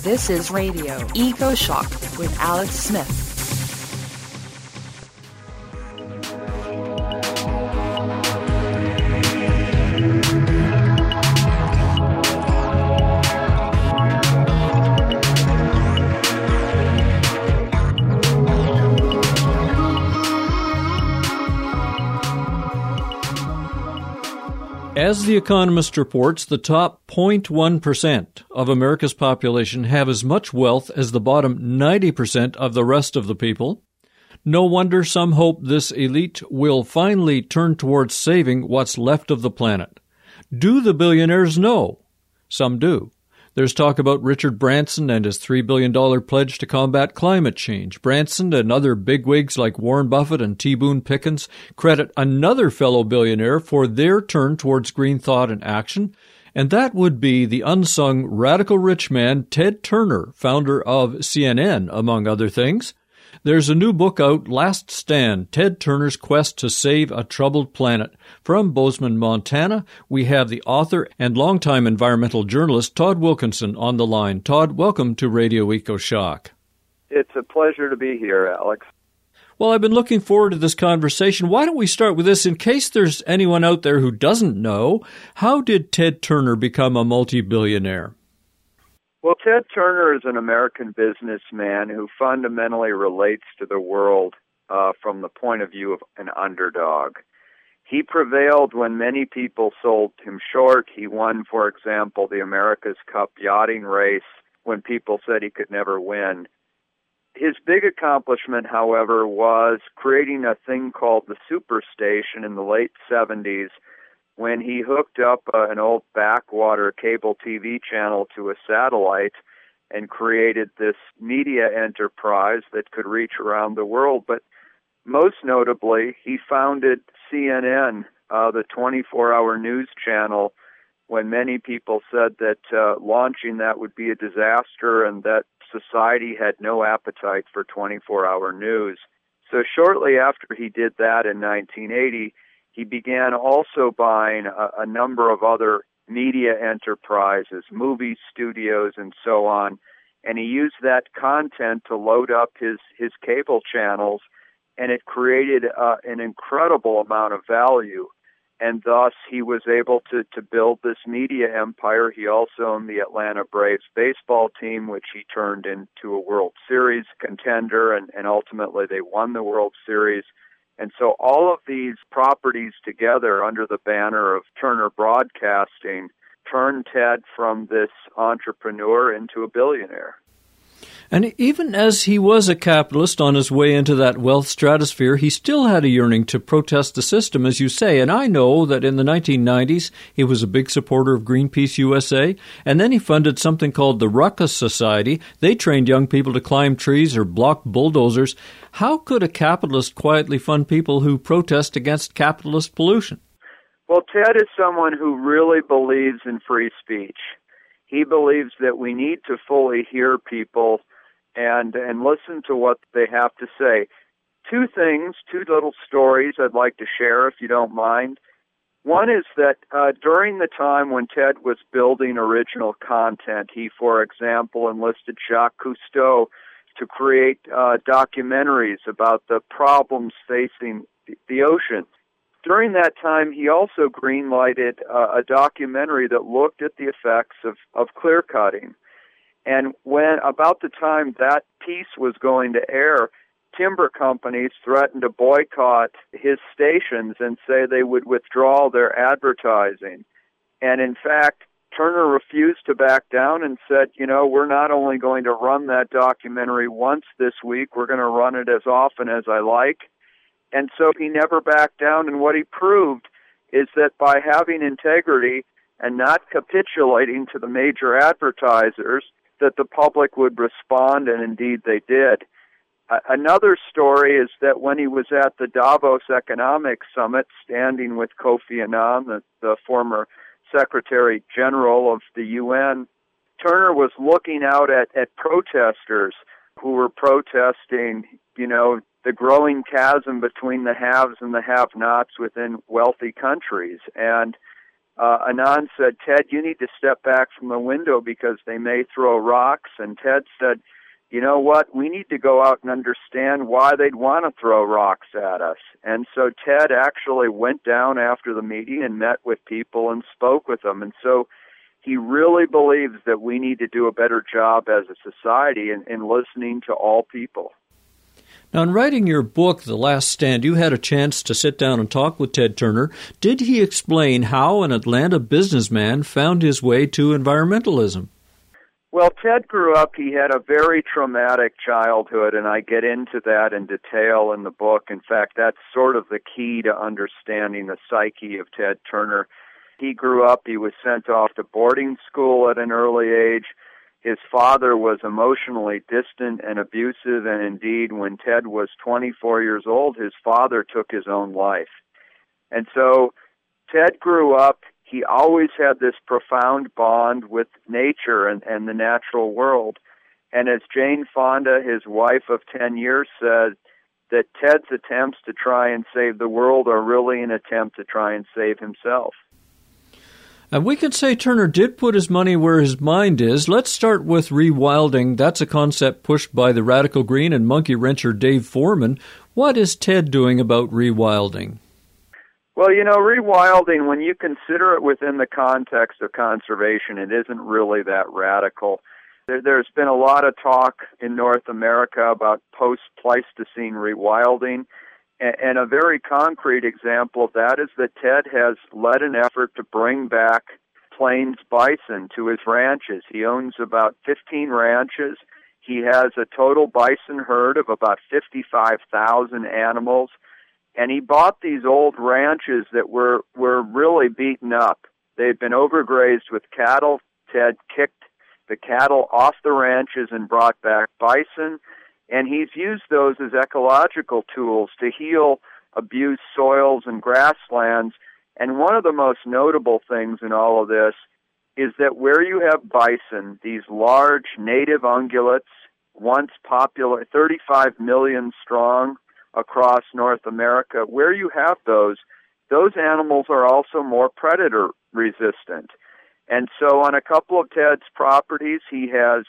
This is Radio Eco Shock with Alex Smith. As The Economist reports, the top 0.1% of America's population have as much wealth as the bottom 90% of the rest of the people. No wonder some hope this elite will finally turn towards saving what's left of the planet. Do the billionaires know? Some do. There's talk about Richard Branson and his $3 billion pledge to combat climate change. Branson and other bigwigs like Warren Buffett and T. Boone Pickens credit another fellow billionaire for their turn towards green thought and action, and that would be the unsung radical rich man Ted Turner, founder of CNN, among other things. There's a new book out, Last Stand, Ted Turner's Quest to Save a Troubled Planet. From Bozeman, Montana, we have the author and longtime environmental journalist Todd Wilkinson on the line. Todd, welcome to Radio Eco Shock. It's a pleasure to be here, Alex. Well, I've been looking forward to this conversation. Why don't we start with this? In case there's anyone out there who doesn't know, how did Ted Turner become a multi-billionaire? Well, Ted Turner is an American businessman who fundamentally relates to the world from the point of view of an underdog. He prevailed when many people sold him short. He won, for example, the America's Cup yachting race when people said he could never win. His big accomplishment, however, was creating a thing called the Superstation in the late 70s, when he hooked up an old backwater cable TV channel to a satellite and created this media enterprise that could reach around the world. But most notably, he founded CNN, the 24-hour news channel, when many people said that launching that would be a disaster and that society had no appetite for 24-hour news. So shortly after he did that in 1980, he began also buying a number of other media enterprises, movie studios, and so on, and he used that content to load up his cable channels, and it created an incredible amount of value, and thus he was able to build this media empire. He also owned the Atlanta Braves baseball team, which he turned into a World Series contender, and ultimately they won the World Series. And so all of these properties together under the banner of Turner Broadcasting turned Ted from this entrepreneur into a billionaire. And even as he was a capitalist on his way into that wealth stratosphere, he still had a yearning to protest the system, as you say. And I know that in the 1990s, he was a big supporter of Greenpeace USA, and then he funded something called the Ruckus Society. They trained young people to climb trees or block bulldozers. How could a capitalist quietly fund people who protest against capitalist pollution? Well, Ted is someone who really believes in free speech. He believes that we need to fully hear people and listen to what they have to say. Two little stories I'd like to share, if you don't mind. One is that during the time when Ted was building original content, he, for example, enlisted Jacques Cousteau to create documentaries about the problems facing the ocean. During that time, he also greenlighted a documentary that looked at the effects of clear cutting. And when about the time that piece was going to air, timber companies threatened to boycott his stations and say they would withdraw their advertising. And in fact, Turner refused to back down and said, we're not only going to run that documentary once this week, we're going to run it as often as I like. And so he never backed down, and what he proved is that by having integrity and not capitulating to the major advertisers, that the public would respond, and indeed they did. Another story is that when he was at the Davos Economic Summit, standing with Kofi Annan, the former Secretary General of the UN, Turner was looking out at protesters who were protesting, the growing chasm between the haves and the have-nots within wealthy countries. And Anand said, "Ted, you need to step back from the window because they may throw rocks." And Ted said, "You know what? We need to go out and understand why they'd want to throw rocks at us." And so Ted actually went down after the meeting and met with people and spoke with them. And so he really believes that we need to do a better job as a society in listening to all people. Now, in writing your book, The Last Stand, you had a chance to sit down and talk with Ted Turner. Did he explain how an Atlanta businessman found his way to environmentalism? Well, Ted grew up, he had a very traumatic childhood, and I get into that in detail in the book. In fact, that's sort of the key to understanding the psyche of Ted Turner. He grew up, he was sent off to boarding school at an early age. His father was emotionally distant and abusive, and indeed, when Ted was 24 years old, his father took his own life. And so Ted grew up, he always had this profound bond with nature and the natural world. And as Jane Fonda, his wife of 10 years, said, that Ted's attempts to try and save the world are really an attempt to try and save himself. And we could say Turner did put his money where his mind is. Let's start with rewilding. That's a concept pushed by the radical green and monkey wrencher Dave Foreman. What is Ted doing about rewilding? Well, rewilding, when you consider it within the context of conservation, it isn't really that radical. There's been a lot of talk in North America about post-Pleistocene rewilding. And a very concrete example of that is that Ted has led an effort to bring back Plains bison to his ranches. He owns about 15 ranches. He has a total bison herd of about 55,000 animals. And he bought these old ranches that were really beaten up. They'd been overgrazed with cattle. Ted kicked the cattle off the ranches and brought back bison. And he's used those as ecological tools to heal abused soils and grasslands. And one of the most notable things in all of this is that where you have bison, these large native ungulates, once popular, 35 million strong across North America, where you have those animals are also more predator resistant. And so on a couple of Ted's properties, he has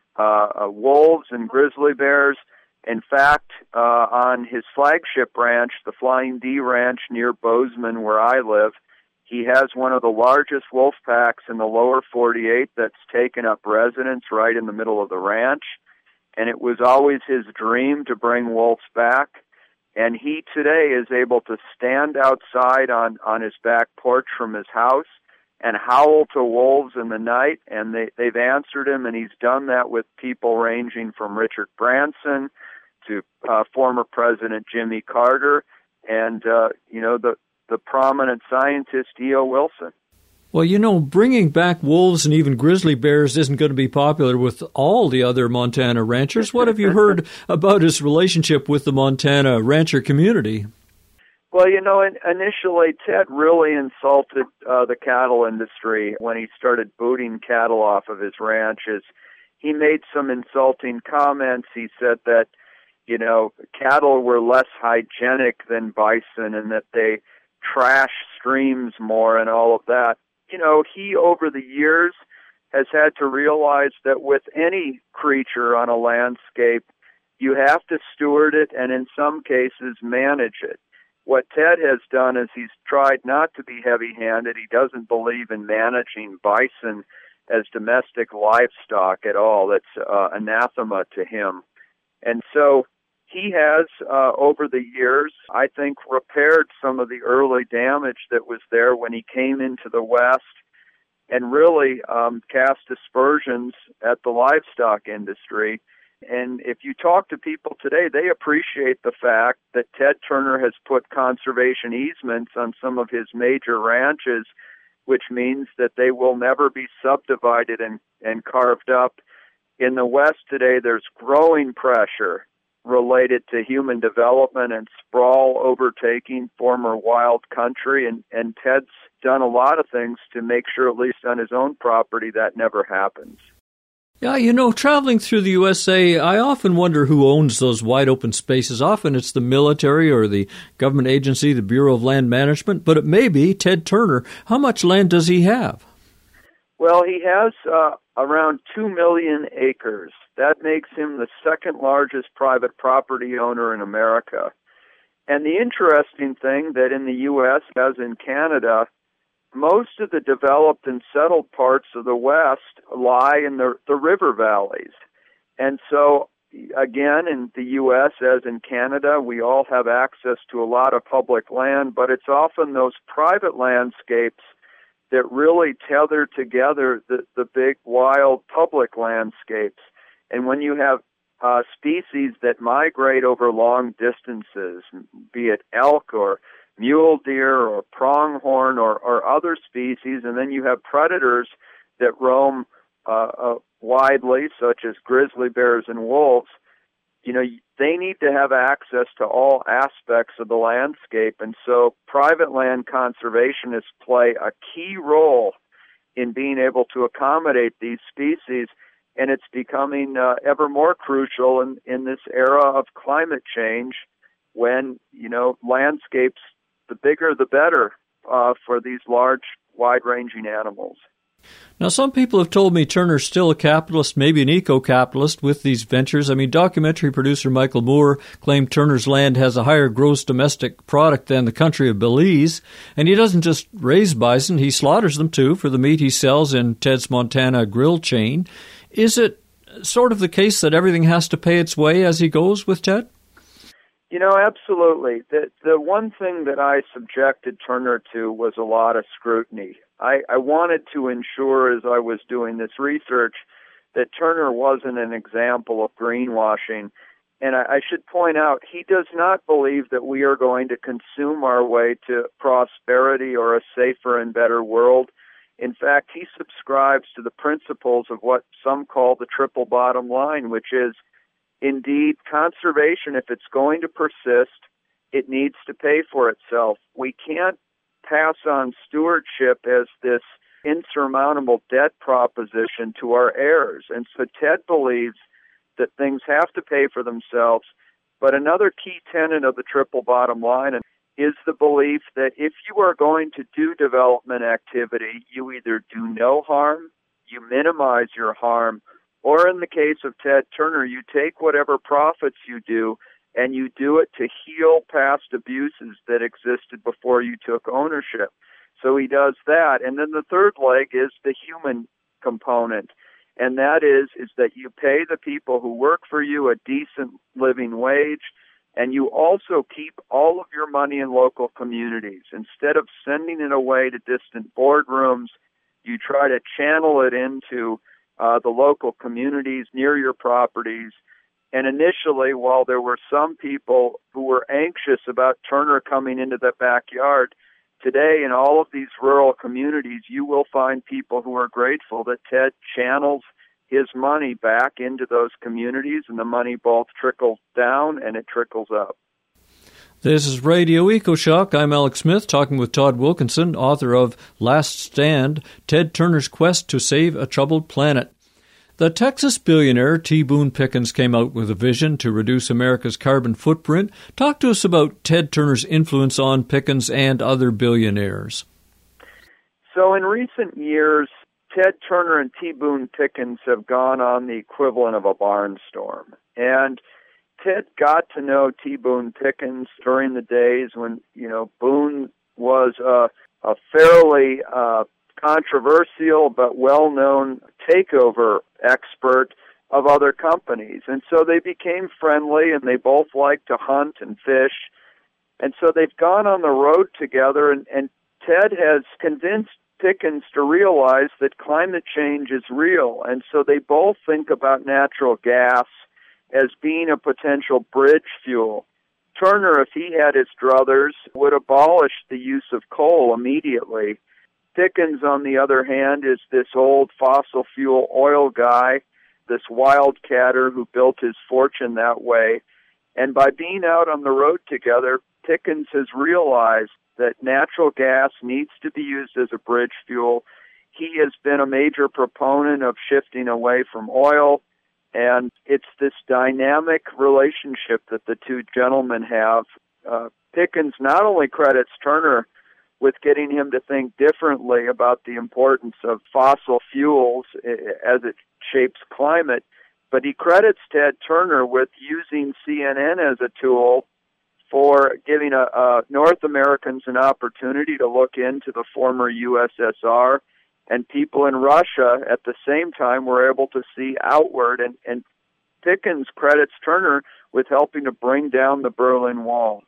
wolves and grizzly bears. In fact, on his flagship ranch, the Flying D Ranch near Bozeman, where I live, he has one of the largest wolf packs in the lower 48 that's taken up residence right in the middle of the ranch. And it was always his dream to bring wolves back. And he today is able to stand outside on his back porch from his house and howl to wolves in the night, and they've answered him, and he's done that with people ranging from Richard Branson to former President Jimmy Carter and, the prominent scientist E.O. Wilson. Well, bringing back wolves and even grizzly bears isn't going to be popular with all the other Montana ranchers. What have you heard about his relationship with the Montana rancher community? Well, initially Ted really insulted the cattle industry when he started booting cattle off of his ranches. He made some insulting comments. He said that, cattle were less hygienic than bison and that they trash streams more and all of that. He, over the years, has had to realize that with any creature on a landscape, you have to steward it and in some cases manage it. What Ted has done is he's tried not to be heavy-handed. He doesn't believe in managing bison as domestic livestock at all. That's anathema to him. And so he has, over the years, I think, repaired some of the early damage that was there when he came into the West and really cast aspersions at the livestock industry. And if you talk to people today, they appreciate the fact that Ted Turner has put conservation easements on some of his major ranches, which means that they will never be subdivided and carved up. In the West today, there's growing pressure related to human development and sprawl overtaking former wild country, and Ted's done a lot of things to make sure, at least on his own property, that never happens. Yeah, traveling through the USA, I often wonder who owns those wide open spaces. Often it's the military or the government agency, the Bureau of Land Management, but it may be Ted Turner. How much land does he have? Well, he has around 2 million acres. That makes him the second largest private property owner in America. And the interesting thing that in the U.S., as in Canada, most of the developed and settled parts of the West lie in the river valleys. And so, again, in the U.S., as in Canada, we all have access to a lot of public land, but it's often those private landscapes that really tether together the big, wild public landscapes. And when you have species that migrate over long distances, be it elk or mule deer or pronghorn or other species, and then you have predators that roam widely, such as grizzly bears and wolves, they need to have access to all aspects of the landscape. And so private land conservationists play a key role in being able to accommodate these species, and it's becoming ever more crucial in this era of climate change when, landscapes, the bigger the better for these large, wide-ranging animals. Now, some people have told me Turner's still a capitalist, maybe an eco-capitalist with these ventures. I mean, documentary producer Michael Moore claimed Turner's land has a higher gross domestic product than the country of Belize. And he doesn't just raise bison, he slaughters them too for the meat he sells in Ted's Montana grill chain. Is it sort of the case that everything has to pay its way as he goes with Ted? Absolutely. The one thing that I subjected Turner to was a lot of scrutiny. I wanted to ensure, as I was doing this research, that Turner wasn't an example of greenwashing. And I should point out, he does not believe that we are going to consume our way to prosperity or a safer and better world. In fact, he subscribes to the principles of what some call the triple bottom line, which is, indeed, conservation, if it's going to persist, it needs to pay for itself. We can't pass on stewardship as this insurmountable debt proposition to our heirs. And so Ted believes that things have to pay for themselves. But another key tenet of the triple bottom line is the belief that if you are going to do development activity, you either do no harm, you minimize your harm, or in the case of Ted Turner, you take whatever profits you do and you do it to heal past abuses that existed before you took ownership. So he does that. And then the third leg is the human component. And that is that you pay the people who work for you a decent living wage, and you also keep all of your money in local communities. Instead of sending it away to distant boardrooms, you try to channel it into the local communities near your properties. And initially, while there were some people who were anxious about Turner coming into the backyard, today in all of these rural communities, you will find people who are grateful that Ted channels his money back into those communities, and the money both trickles down and it trickles up. This is Radio EcoShock. I'm Alex Smith, talking with Todd Wilkinson, author of Last Stand, Ted Turner's Quest to Save a Troubled Planet. The Texas billionaire T. Boone Pickens came out with a vision to reduce America's carbon footprint. Talk to us about Ted Turner's influence on Pickens and other billionaires. So in recent years, Ted Turner and T. Boone Pickens have gone on the equivalent of a barnstorm. And Ted got to know T. Boone Pickens during the days when, Boone was a fairly controversial but well-known takeover expert of other companies. And so they became friendly, and they both like to hunt and fish. And so they've gone on the road together, and Ted has convinced Pickens to realize that climate change is real. And so they both think about natural gas as being a potential bridge fuel. Turner, if he had his druthers, would abolish the use of coal immediately. Pickens, on the other hand, is this old fossil fuel oil guy, this wildcatter who built his fortune that way. And by being out on the road together, Pickens has realized that natural gas needs to be used as a bridge fuel. he has been a major proponent of shifting away from oil, and it's this dynamic relationship that the two gentlemen have. Pickens not only credits Turner with getting him to think differently about the importance of fossil fuels as it shapes climate, but he credits Ted Turner with using CNN as a tool for giving North Americans an opportunity to look into the former USSR, and people in Russia at the same time were able to see outward, and Pickens credits Turner with helping to bring down the Berlin Wall.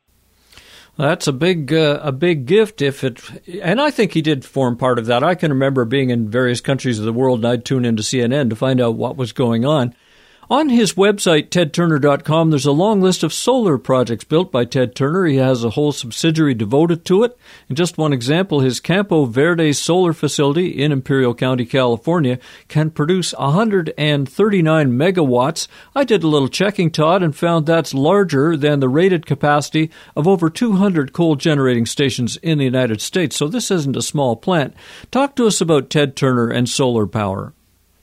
That's a big gift. And I think he did form part of that. I can remember being in various countries of the world, and I'd tune into CNN to find out what was going on. On his website, tedturner.com, there's a long list of solar projects built by Ted Turner. He has a whole subsidiary devoted to it. And just one example, his Campo Verde solar facility in Imperial County, California, can produce 139 megawatts. I did a little checking, Todd, and found that's larger than the rated capacity of over 200 coal generating stations in the United States. So this isn't a small plant. Talk to us about Ted Turner and solar power.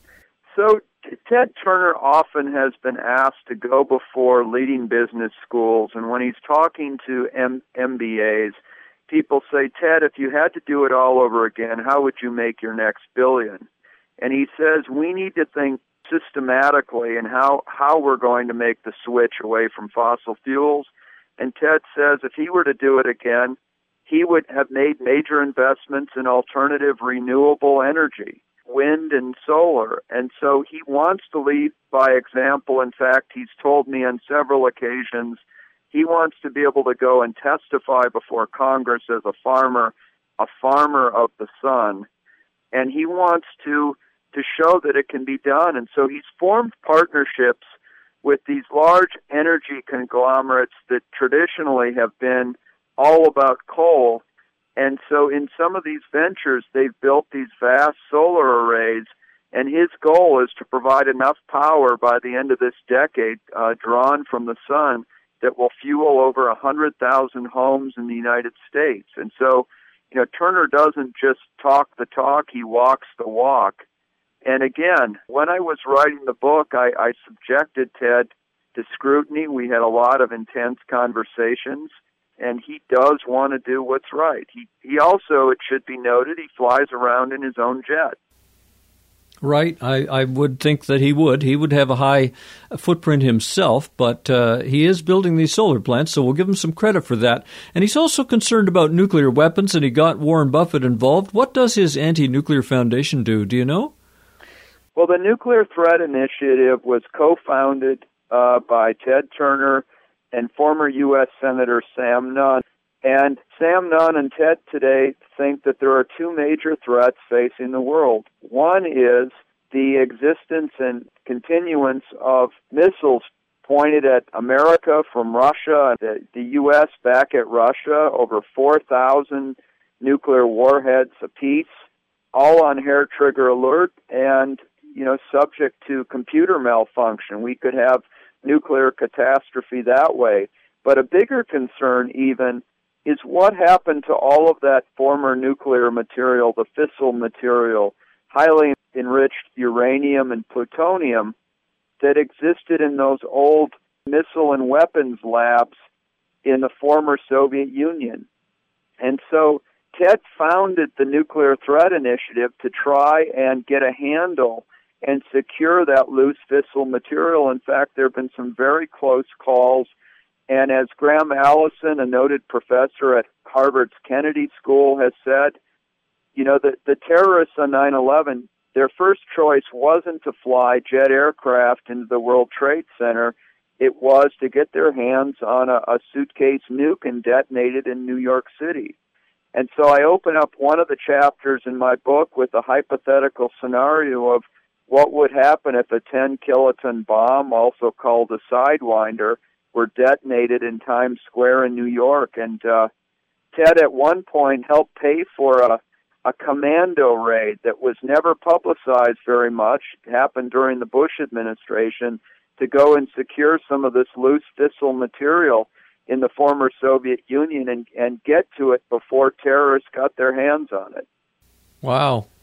So Ted Turner often has been asked to go before leading business schools, and when he's talking to MBAs, people say, Ted, if you had to do it all over again, how would you make your next billion? And he says, we need to think systematically in how we're going to make the switch away from fossil fuels. And Ted says if he were to do it again, he would have made major investments in alternative renewable energy, wind and solar. And so he wants to lead by example. In fact, he's told me on several occasions he wants to be able to go and testify before Congress as a farmer of the sun. And he wants to show that it can be done. And so he's formed partnerships with these large energy conglomerates that traditionally have been all about coal. And so in some of these ventures, they've built these vast solar arrays, and his goal is to provide enough power by the end of this decade, drawn from the sun, that will fuel over 100,000 homes in the United States. And so, Turner doesn't just talk the talk, he walks the walk. And again, when I was writing the book, I subjected Ted to scrutiny. We had a lot of intense conversations. And he does want to do what's right. He also, it should be noted, he flies around in his own jet. Right. I would think that he would. He would have a high footprint himself, but he is building these solar plants, so we'll give him some credit for that. And he's also concerned about nuclear weapons, and he got Warren Buffett involved. What does his anti-nuclear foundation do? Do you know? Well, the Nuclear Threat Initiative was co-founded by Ted Turner and former U.S. Senator Sam Nunn. And Sam Nunn and Ted today think that there are two major threats facing the world. One is the existence and continuance of missiles pointed at America from Russia, the U.S. back at Russia, over 4,000 nuclear warheads apiece, all on hair-trigger alert and, subject to computer malfunction. We could have nuclear catastrophe that way. But a bigger concern even is what happened to all of that former nuclear material, the fissile material, highly enriched uranium and plutonium that existed in those old missile and weapons labs in the former Soviet Union. And so Ted founded the Nuclear Threat Initiative to try and get a handle and secure that loose fissile material. In fact, there have been some very close calls. And as Graham Allison, a noted professor at Harvard's Kennedy School, has said, the terrorists on 9/11, their first choice wasn't to fly jet aircraft into the World Trade Center. It was to get their hands on a suitcase nuke and detonate it in New York City. And so I open up one of the chapters in my book with a hypothetical scenario of what would happen if a 10-kiloton bomb, also called a Sidewinder, were detonated in Times Square in New York. And Ted at one point helped pay for a commando raid that was never publicized very much. It happened during the Bush administration, to go and secure some of this loose fissile material in the former Soviet Union and get to it before terrorists got their hands on it. Wow.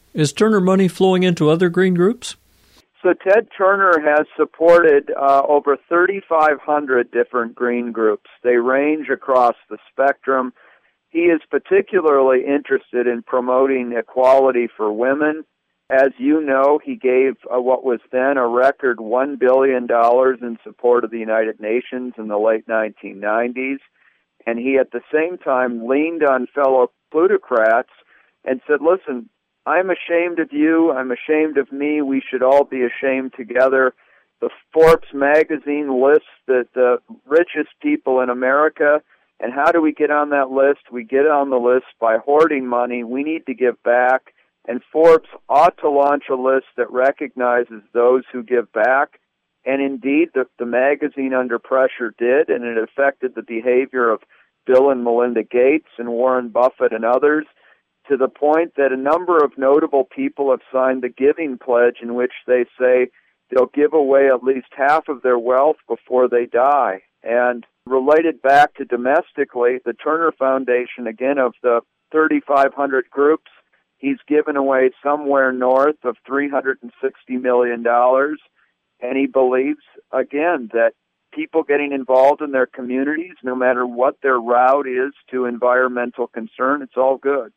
Is Turner money flowing into other green groups? So Ted Turner has supported over 3,500 different green groups. They range across the spectrum. He is particularly interested in promoting equality for women. As you know, he gave what was then a record $1 billion in support of the United Nations in the late 1990s. And he, at the same time, leaned on fellow plutocrats and said, listen, I'm ashamed of you, I'm ashamed of me, we should all be ashamed together. The Forbes magazine lists the richest people in America, and how do we get on that list? We get on the list by hoarding money. We need to give back, and Forbes ought to launch a list that recognizes those who give back. And indeed, the magazine under pressure did, and it affected the behavior of Bill and Melinda Gates and Warren Buffett and others, to the point that a number of notable people have signed the Giving Pledge, in which they say they'll give away at least half of their wealth before they die. And related back to domestically, the Turner Foundation, again, of the 3,500 groups, he's given away somewhere north of $360 million. And he believes, again, that people getting involved in their communities, no matter what their route is to environmental concern, it's all good.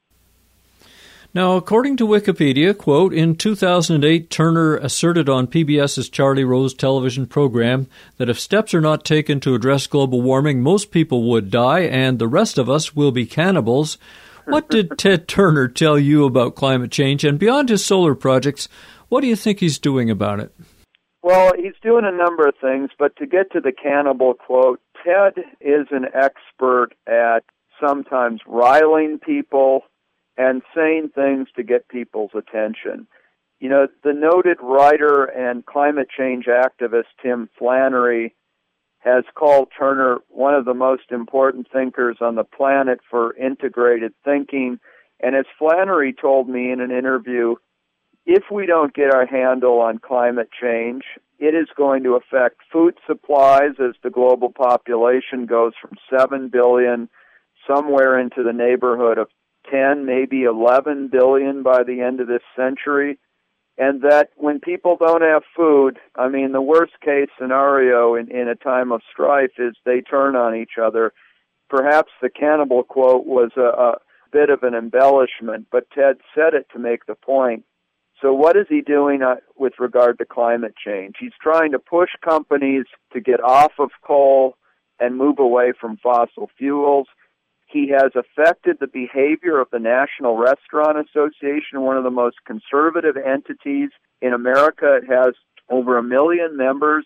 Now, according to Wikipedia, quote, in 2008, Turner asserted on PBS's Charlie Rose television program that if steps are not taken to address global warming, most people would die and the rest of us will be cannibals. What did Ted Turner tell you about climate change? And beyond his solar projects, what do you think he's doing about it? Well, he's doing a number of things, but to get to the cannibal quote, Ted is an expert at sometimes riling people and saying things to get people's attention. You know, the noted writer and climate change activist Tim Flannery has called Turner one of the most important thinkers on the planet for integrated thinking. And as Flannery told me in an interview, if we don't get our handle on climate change, it is going to affect food supplies as the global population goes from 7 billion somewhere into the neighborhood of 10, maybe 11 billion by the end of this century. And that when people don't have food, I mean, the worst case scenario in a time of strife is they turn on each other. Perhaps the cannibal quote was a bit of an embellishment, but Ted said it to make the point. So what is he doing with regard to climate change? He's trying to push companies to get off of coal and move away from fossil fuels. He has affected the behavior of the National Restaurant Association, one of the most conservative entities in America. It has over 1 million members,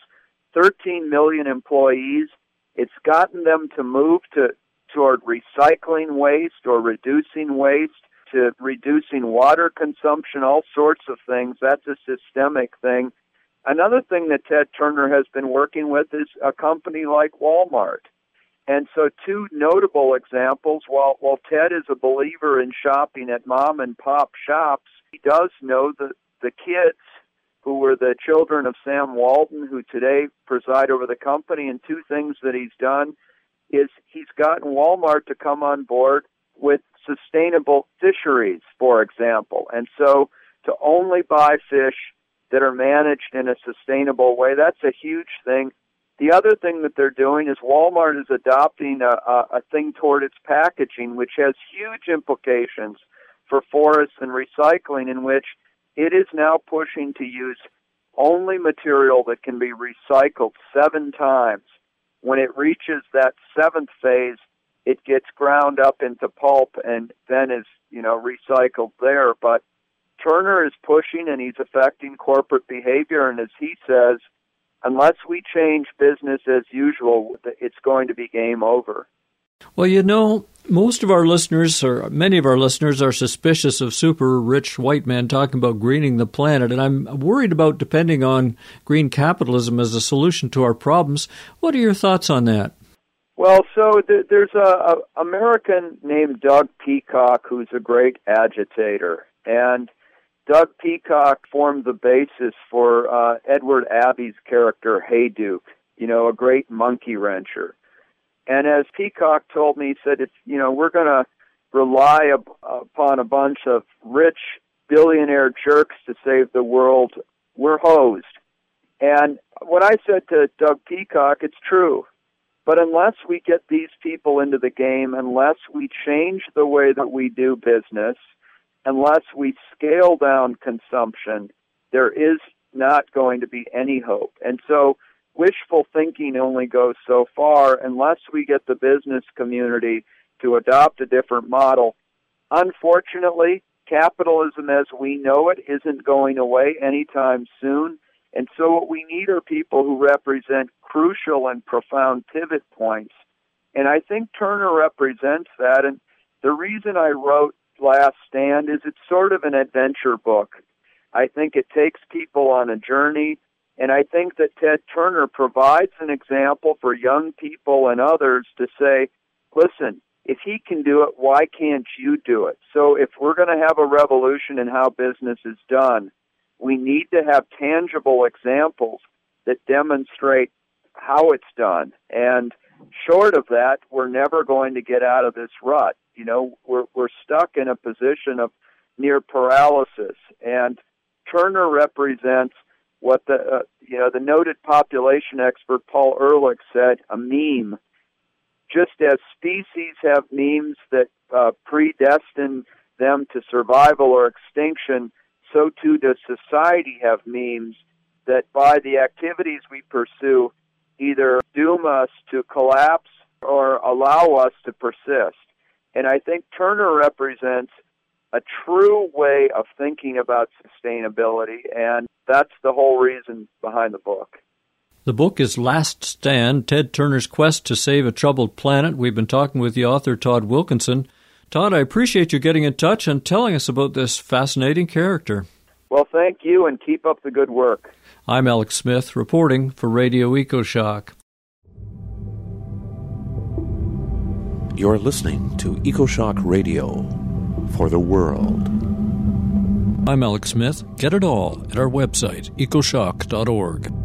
13 million employees. It's gotten them to move toward recycling waste or reducing waste, to reducing water consumption, all sorts of things. That's a systemic thing. Another thing that Ted Turner has been working with is a company like Walmart. And so two notable examples, while Ted is a believer in shopping at mom-and-pop shops, he does know the kids who were the children of Sam Walton, who today preside over the company. And two things that he's done is he's gotten Walmart to come on board with sustainable fisheries, for example. And so to only buy fish that are managed in a sustainable way, that's a huge thing. The other thing that they're doing is Walmart is adopting a thing toward its packaging, which has huge implications for forests and recycling, in which it is now pushing to use only material that can be recycled 7 times. When it reaches that 7th phase, it gets ground up into pulp and then is, recycled there. But Turner is pushing and he's affecting corporate behavior, and as he says, unless we change business as usual, it's going to be game over. Well, most of our listeners, or many of our listeners, are suspicious of super rich white men talking about greening the planet, and I'm worried about depending on green capitalism as a solution to our problems. What are your thoughts on that? Well, so there's a American named Doug Peacock who's a great agitator, and Doug Peacock formed the basis for Edward Abbey's character Hayduke, a great monkey wrencher. And as Peacock told me, he said, we're going to rely upon a bunch of rich billionaire jerks to save the world, we're hosed. And what I said to Doug Peacock, it's true. But unless we get these people into the game, unless we change the way that we do business, unless we scale down consumption, there is not going to be any hope. And so wishful thinking only goes so far unless we get the business community to adopt a different model. Unfortunately, capitalism as we know it isn't going away anytime soon. And so what we need are people who represent crucial and profound pivot points. And I think Turner represents that. And the reason I wrote Last Stand is it's sort of an adventure book. I think it takes people on a journey. And I think that Ted Turner provides an example for young people and others to say, listen, if he can do it, why can't you do it? So if we're going to have a revolution in how business is done, we need to have tangible examples that demonstrate how it's done. And short of that, we're never going to get out of this rut. You know, we're stuck in a position of near paralysis. And Turner represents what the noted population expert Paul Ehrlich said, a meme. Just as species have memes that predestine them to survival or extinction, so too does society have memes that by the activities we pursue either doom us to collapse or allow us to persist. And I think Turner represents a true way of thinking about sustainability, and that's the whole reason behind the book. The book is Last Stand, Ted Turner's Quest to Save a Troubled Planet. We've been talking with the author, Todd Wilkinson. Todd, I appreciate you getting in touch and telling us about this fascinating character. Well, thank you, and keep up the good work. I'm Alex Smith, reporting for Radio EcoShock. You're listening to EcoShock Radio for the world. I'm Alex Smith. Get it all at our website, ecoshock.org.